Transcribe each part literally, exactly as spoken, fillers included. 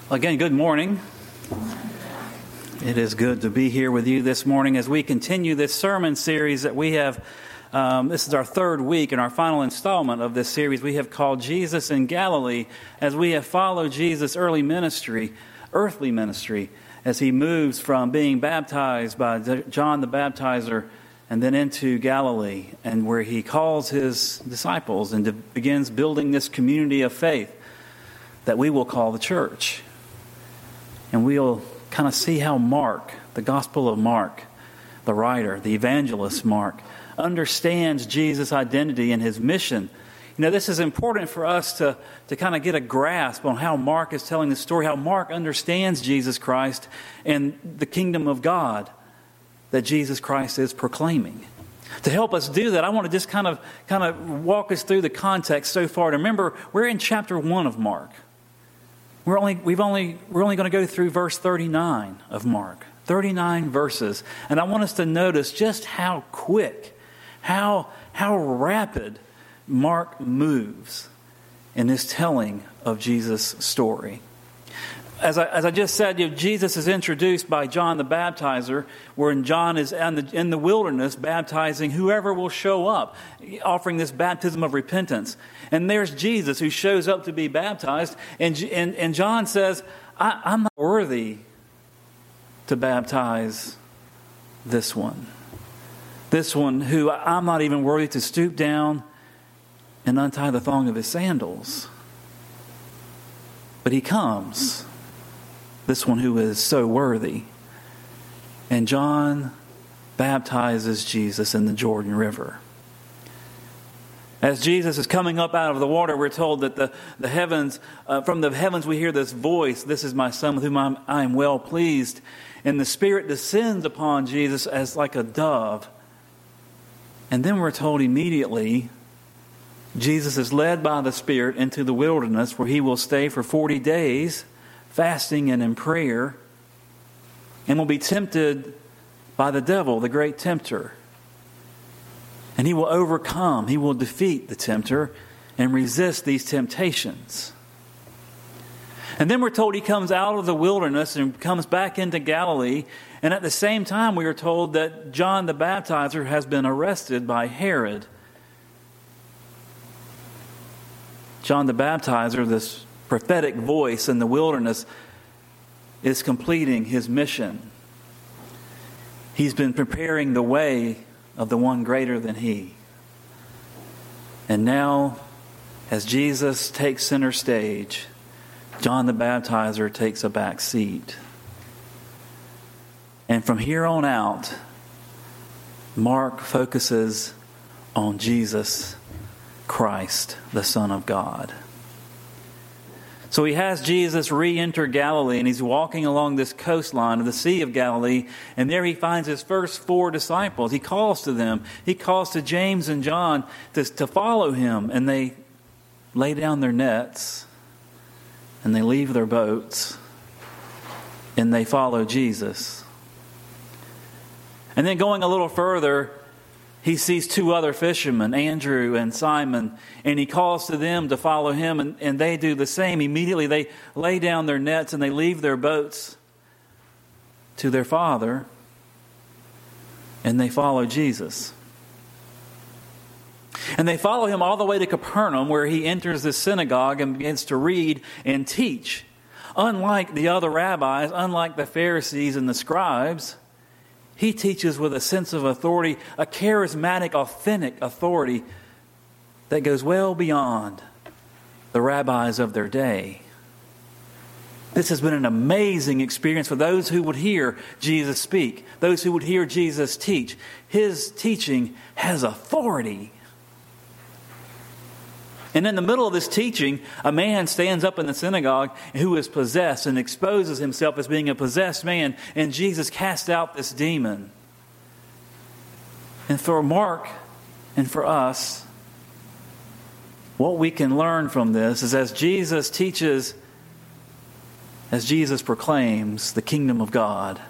Again, good morning. It is good to be here with you this morning as we continue this sermon series that we have. Um, this is our third week and our final installment of this series we have called Jesus in Galilee, as we have followed Jesus' early ministry, earthly ministry, as he moves from being baptized by John the Baptizer and then into Galilee, and where he calls his disciples and begins building this community of faith that we will call the church. And we'll kind of see how Mark, the Gospel of Mark, the writer, the evangelist Mark, understands Jesus' identity and his mission. You know, this is important for us to, to kind of get a grasp on how Mark is telling the story, how Mark understands Jesus Christ and the kingdom of God that Jesus Christ is proclaiming. To help us do that, I want to just kind of kind of walk us through the context so far. And remember, we're in chapter one of Mark. We're only we've only we're only going to go through verse thirty-nine of Mark. thirty-nine verses. And I want us to notice just how quick, how how rapid Mark moves in this telling of Jesus' story. As I, as I just said, you know, Jesus is introduced by John the Baptizer, wherein John is in the, in the wilderness baptizing whoever will show up, offering this baptism of repentance. And there's Jesus who shows up to be baptized. And, and, and John says, I, I'm not worthy to baptize this one. This one who I'm not even worthy to stoop down and untie the thong of his sandals. But he comes. This one who is so worthy. And John baptizes Jesus in the Jordan River. As Jesus is coming up out of the water, we're told that the, the heavens, uh, from the heavens we hear this voice, "This is my Son with whom I'm, I am well pleased." And the Spirit descends upon Jesus as like a dove. And then we're told immediately, Jesus is led by the Spirit into the wilderness, where he will stay for forty days, fasting and in prayer, and will be tempted by the devil, the great tempter. And he will overcome, he will defeat the tempter and resist these temptations. And then we're told he comes out of the wilderness and comes back into Galilee. And at the same time, we are told that John the Baptizer has been arrested by Herod. John the Baptizer, this prophetic voice in the wilderness, is completing his mission. He's been preparing the way of the one greater than he. And now, as Jesus takes center stage, John the Baptizer takes a back seat. And from here on out, Mark focuses on Jesus Christ, the Son of God. So he has Jesus re-enter Galilee, and he's walking along this coastline of the Sea of Galilee, and there he finds his first four disciples. He calls to them. He calls to James and John to, to follow him, and they lay down their nets, and they leave their boats, and they follow Jesus. And then going a little further, he sees two other fishermen, Andrew and Simon, and he calls to them to follow him, and, and they do the same. Immediately they lay down their nets and they leave their boats to their father, and they follow Jesus. And they follow him all the way to Capernaum, where he enters the synagogue and begins to read and teach. Unlike the other rabbis, unlike the Pharisees and the scribes, he teaches with a sense of authority, a charismatic, authentic authority that goes well beyond the rabbis of their day. This has been an amazing experience for those who would hear Jesus speak, those who would hear Jesus teach. His teaching has authority. And in the middle of this teaching, a man stands up in the synagogue who is possessed and exposes himself as being a possessed man. And Jesus casts out this demon. And for Mark and for us, what we can learn from this is as Jesus teaches, as Jesus proclaims the kingdom of God,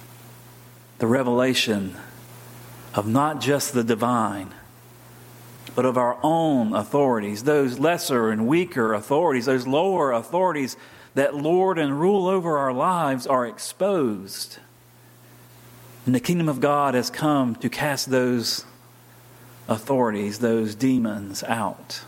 the revelation of not just the divine, but of our own authorities, those lesser and weaker authorities, those lower authorities that lord and rule over our lives are exposed. And the kingdom of God has come to cast those authorities, those demons out.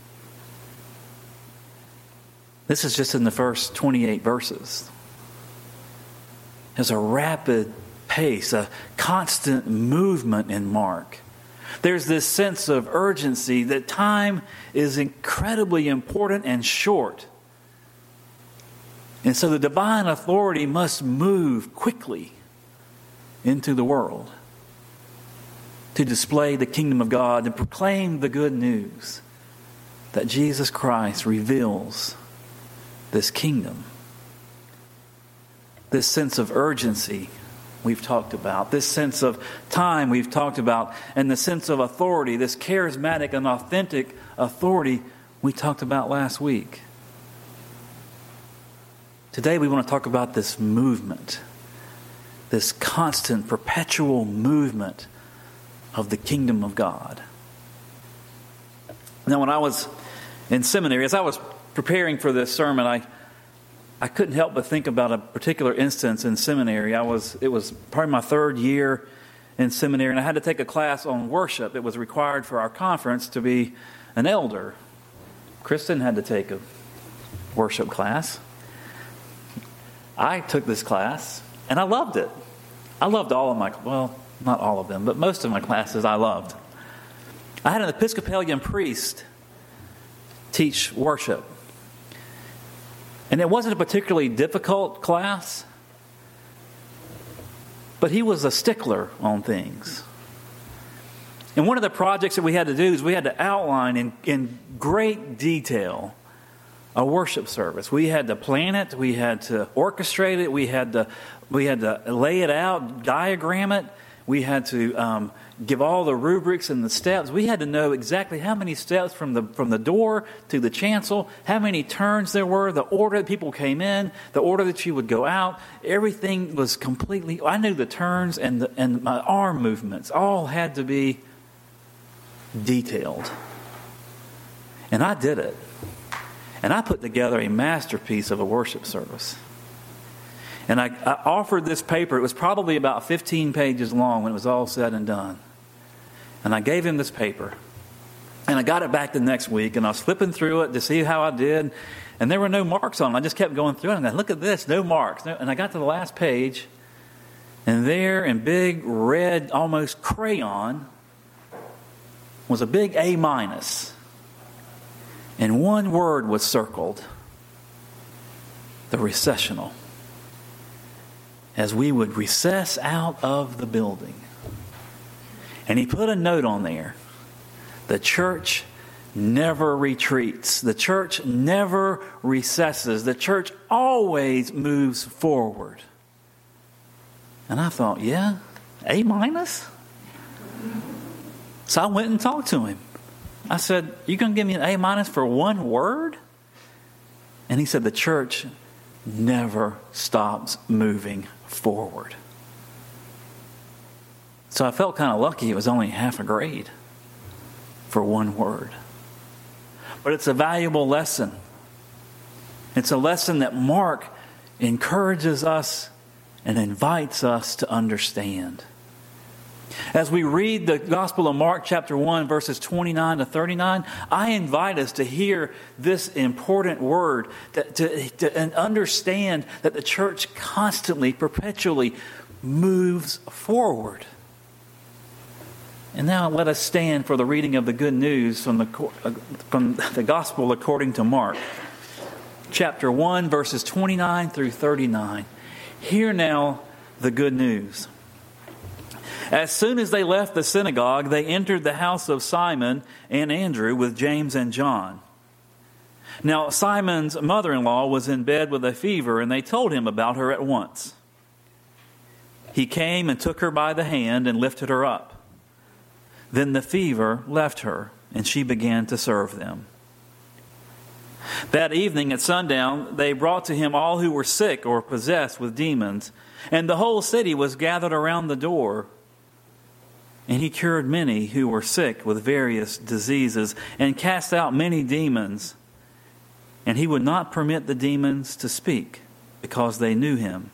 This is just in the first twenty-eight verses. There's a rapid pace, a constant movement in Mark. There's this sense of urgency that time is incredibly important and short. And so the divine authority must move quickly into the world to display the kingdom of God and proclaim the good news that Jesus Christ reveals this kingdom. This sense of urgency we've talked about, this sense of time we've talked about, and the sense of authority, this charismatic and authentic authority we talked about last week. Today we want to talk about this movement, this constant, perpetual movement of the kingdom of God. Now, when I was in seminary, as I was preparing for this sermon, I I couldn't help but think about a particular instance in seminary. I was it was probably my third year in seminary, and I had to take a class on worship. It was required for our conference to be an elder. Kristen had to take a worship class. I took this class, and I loved it. I loved all of my, well, not all of them, but most of my classes I loved. I had an Episcopalian priest teach worship. And it wasn't a particularly difficult class, but he was a stickler on things. And one of the projects that we had to do is we had to outline in, in great detail a worship service. We had to plan it, we had to orchestrate it, we had to we had to lay it out, diagram it, we had to um, give all the rubrics and the steps. We had to know exactly how many steps from the from the door to the chancel, how many turns there were, the order that people came in, the order that you would go out. Everything was completely. I knew the turns and the, and my arm movements all had to be detailed, and I did it. And I put together a masterpiece of a worship service. And I, I offered this paper. It was probably about fifteen pages long when it was all said and done. And I gave him this paper. And I got it back the next week, and I was flipping through it to see how I did. And there were no marks on it. I just kept going through it. And I look at this, no marks. And I got to the last page, and there in big red, almost crayon, was a big A minus. And one word was circled, the recessional. As we would recess out of the building. And he put a note on there. The church never retreats. The church never recesses. The church always moves forward. And I thought, yeah, A minus? So I went and talked to him. I said, you going to give me an A minus for one word? And he said, the church never stops moving forward. So I felt kind of lucky it was only half a grade for one word. But it's a valuable lesson. It's a lesson that Mark encourages us and invites us to understand. As we read the Gospel of Mark chapter one, verses twenty-nine to thirty-nine, I invite us to hear this important word, that, to, to and understand that the church constantly, perpetually moves forward. And now let us stand for the reading of the good news from the, from the Gospel according to Mark. Chapter one, verses twenty-nine through thirty-nine. Hear now the good news. As soon as they left the synagogue, they entered the house of Simon and Andrew with James and John. Now Simon's mother-in-law was in bed with a fever, and they told him about her at once. He came and took her by the hand and lifted her up. Then the fever left her, and she began to serve them. That evening at sundown, they brought to him all who were sick or possessed with demons, and the whole city was gathered around the door. And he cured many who were sick with various diseases and cast out many demons. And he would not permit the demons to speak because they knew him.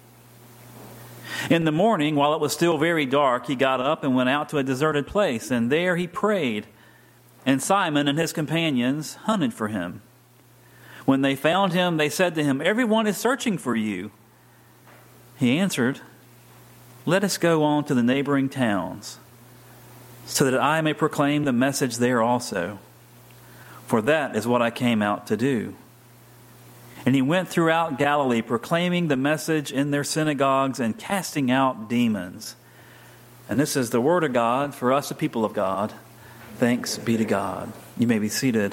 In the morning, while it was still very dark, he got up and went out to a deserted place, and there he prayed. And Simon and his companions hunted for him. When they found him, they said to him, "Everyone is searching for you." He answered, "Let us go on to the neighboring towns, so that I may proclaim the message there also. For that is what I came out to do." And he went throughout Galilee, proclaiming the message in their synagogues and casting out demons. And this is the word of God for us, the people of God. Thanks be to God. You may be seated.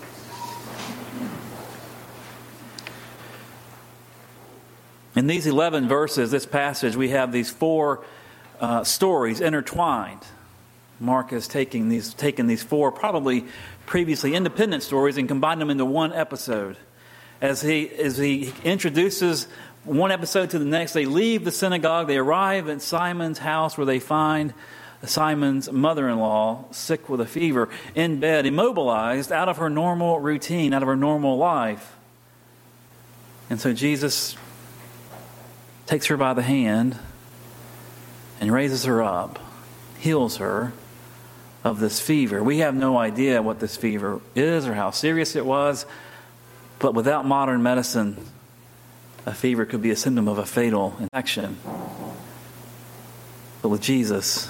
In these eleven verses, this passage, we have these four uh, stories intertwined. Mark has taken these, taken these four probably previously independent stories and combined them into one episode. As he, as he introduces one episode to the next, they leave the synagogue, they arrive at Simon's house where they find Simon's mother-in-law sick with a fever, in bed, immobilized, out of her normal routine, out of her normal life. And so Jesus takes her by the hand and raises her up, heals her of this fever. We have no idea what this fever is or how serious it was, but without modern medicine, a fever could be a symptom of a fatal infection. But with Jesus,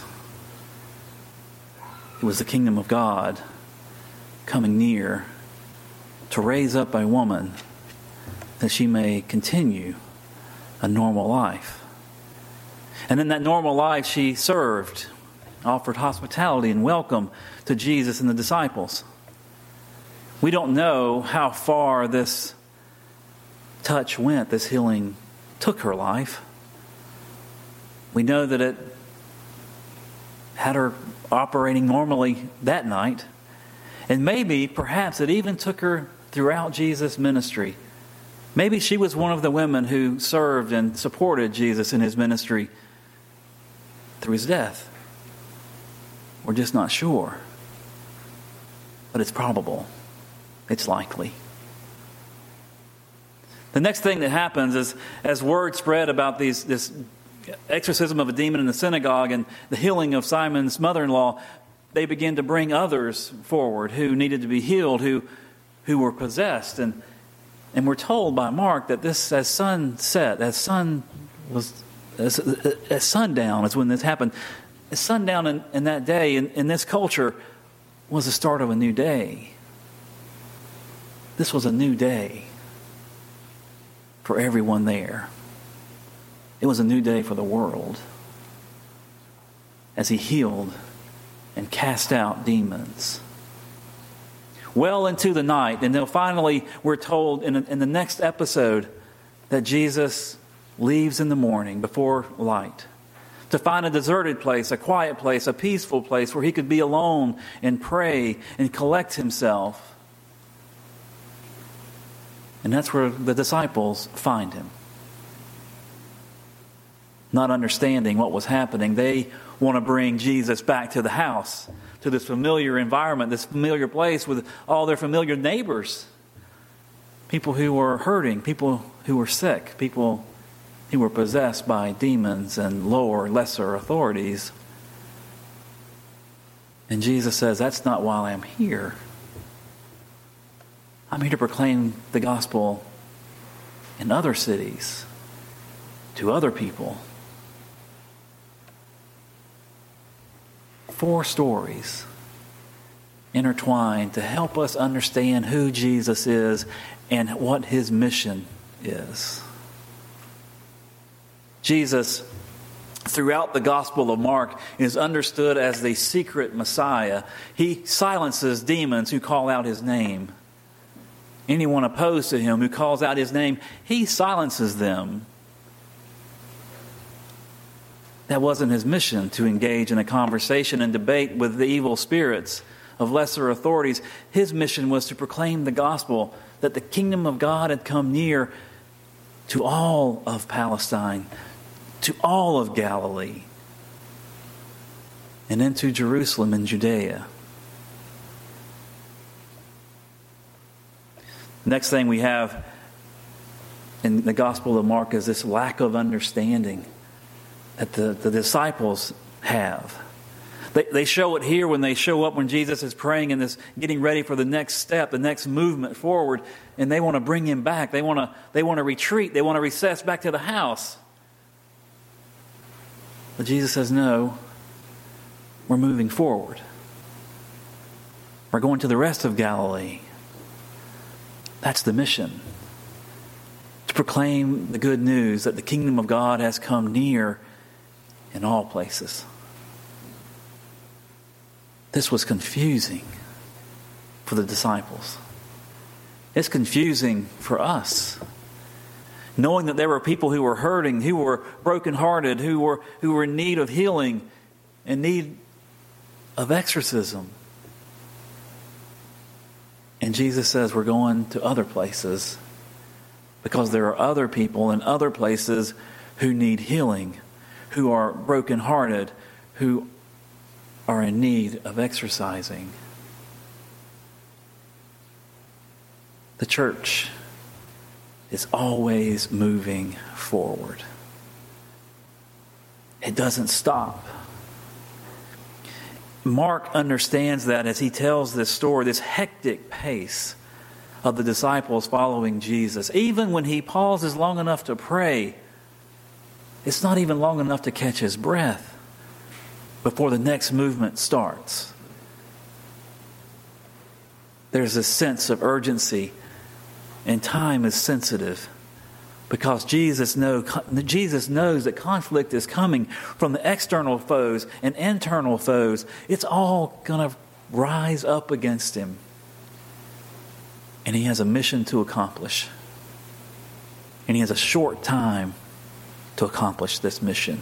it was the kingdom of God coming near to raise up a woman that she may continue a normal life. And in that normal life, she served, offered hospitality and welcome to Jesus and the disciples. We don't know how far this touch went, this healing took her life. We know that it had her operating normally that night. And maybe, perhaps, it even took her throughout Jesus' ministry. Maybe she was one of the women who served and supported Jesus in his ministry through his death. We're just not sure. But it's probable. It's likely. The next thing that happens is, as word spread about these, this exorcism of a demon in the synagogue and the healing of Simon's mother-in-law, they began to bring others forward who needed to be healed, who who were possessed. And and we're told by Mark that this, as sun set, as sun was, as, as sundown is when this happened. As sundown in, in that day, in, in this culture, was the start of a new day. This was a new day for everyone there. It was a new day for the world as he healed and cast out demons. Well into the night, and then finally we're told in, in the next episode that Jesus leaves in the morning before light to find a deserted place, a quiet place, a peaceful place where he could be alone and pray and collect himself. And that's where the disciples find him. Not understanding what was happening, they want to bring Jesus back to the house, to this familiar environment, this familiar place with all their familiar neighbors. People who were hurting, people who were sick, people who were possessed by demons and lower, lesser authorities. And Jesus says, that's not why I'm here. I'm here to proclaim the gospel in other cities, to other people. Four stories intertwined to help us understand who Jesus is and what his mission is. Jesus, throughout the Gospel of Mark, is understood as the secret Messiah. He silences demons who call out his name. Anyone opposed to him who calls out his name, he silences them. That wasn't his mission, to engage in a conversation and debate with the evil spirits of lesser authorities. His mission was to proclaim the gospel, that the kingdom of God had come near to all of Palestine, to all of Galilee. and into Jerusalem and Judea. Next thing we have in the Gospel of Mark is this lack of understanding that the, the disciples have. They, they show it here when they show up when Jesus is praying and this getting ready for the next step, the next movement forward, and they want to bring him back. They want to they want to retreat. They want to recess back to the house. But Jesus says, no, we're moving forward. We're going to the rest of Galilee. That's the mission. To proclaim the good news that the kingdom of God has come near in all places. This was confusing for the disciples. It's confusing for us. Knowing that there were people who were hurting, who were brokenhearted, who were who were in need of healing, in need of exorcism. And Jesus says we're going to other places because there are other people in other places who need healing, who are brokenhearted, who are in need of exercising. The church is always moving forward. It doesn't stop. Mark understands that as he tells this story, this hectic pace of the disciples following Jesus. Even when he pauses long enough to pray, it's not even long enough to catch his breath before the next movement starts. There's a sense of urgency, and time is sensitive because Jesus know, Jesus knows that conflict is coming from the external foes and internal foes. It's all going to rise up against him. And he has a mission to accomplish. And he has a short time to accomplish this mission.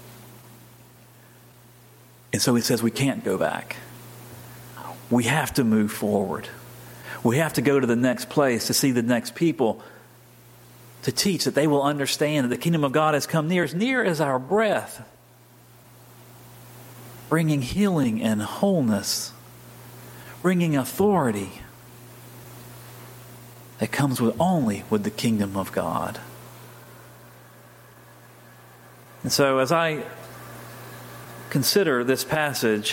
And so he says we can't go back. We have to move forward. We have to go to the next place to see the next people, to teach that they will understand that the kingdom of God has come near, as near as our breath, bringing healing and wholeness, bringing authority that comes with only with the kingdom of God. And so as I consider this passage,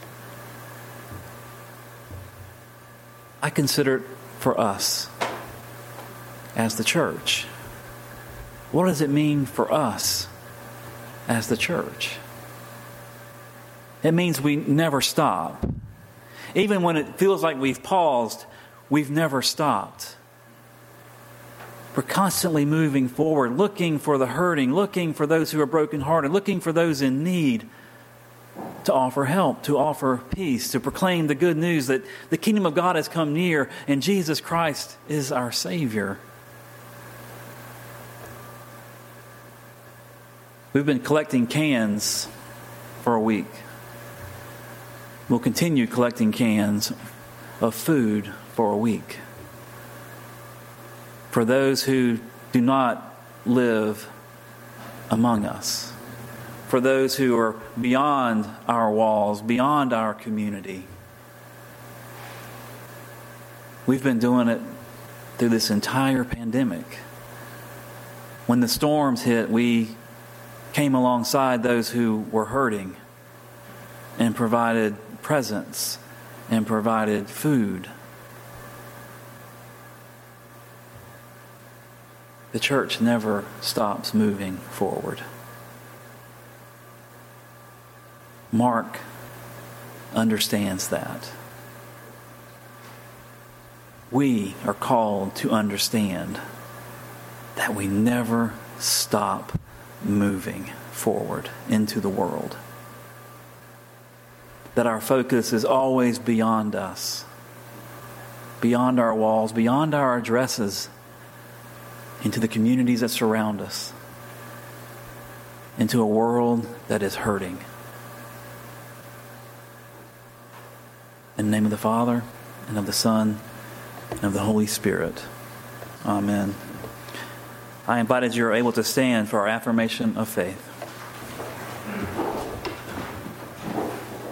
I consider it for us as the church. What does it mean for us as the church? It means we never stop. Even when it feels like we've paused, we've never stopped. We're constantly moving forward, looking for the hurting, looking for those who are brokenhearted, looking for those in need, to offer help, to offer peace, to proclaim the good news that the kingdom of God has come near and Jesus Christ is our Savior. We've been collecting cans for a week. We'll continue collecting cans of food for a week. For those who do not live among us. For those who are beyond our walls, beyond our community. We've been doing it through this entire pandemic. When the storms hit, we came alongside those who were hurting and provided presents and provided food. The church never stops moving forward. Mark understands that. We are called to understand that we never stop moving forward into the world. That our focus is always beyond us, beyond our walls, beyond our addresses, into the communities that surround us, into a world that is hurting. In the name of the Father, and of the Son, and of the Holy Spirit. Amen. I invite as you are able to stand for our affirmation of faith.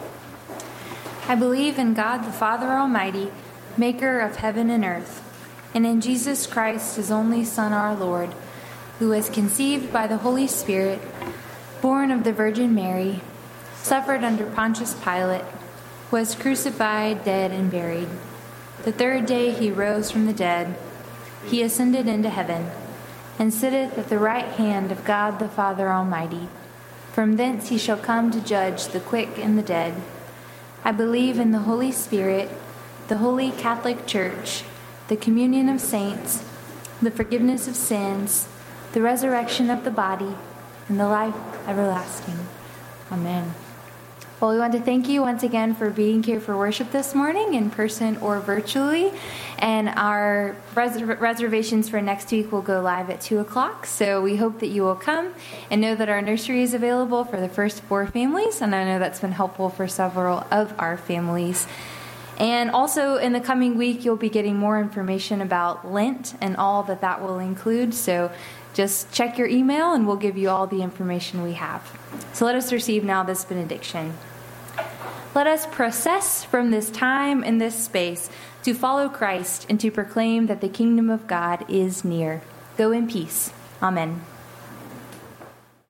I believe in God the Father Almighty, maker of heaven and earth, and in Jesus Christ, his only Son, our Lord, who was conceived by the Holy Spirit, born of the Virgin Mary, suffered under Pontius Pilate, was crucified, dead, and buried. The third day he rose from the dead. He ascended into heaven, and sitteth at the right hand of God the Father Almighty. From thence he shall come to judge the quick and the dead. I believe in the Holy Spirit, the holy Catholic Church, the communion of saints, the forgiveness of sins, the resurrection of the body, and the life everlasting. Amen. Well, we want to thank you once again for being here for worship this morning, in person or virtually. And our res- reservations for next week will go live at two o'clock. So we hope that you will come and know that our nursery is available for the first four families. And I know that's been helpful for several of our families. And also in the coming week, you'll be getting more information about Lent and all that that will include. So just check your email and we'll give you all the information we have. So let us receive now this benediction. Let us process from this time and this space to follow Christ and to proclaim that the kingdom of God is near. Go in peace. Amen.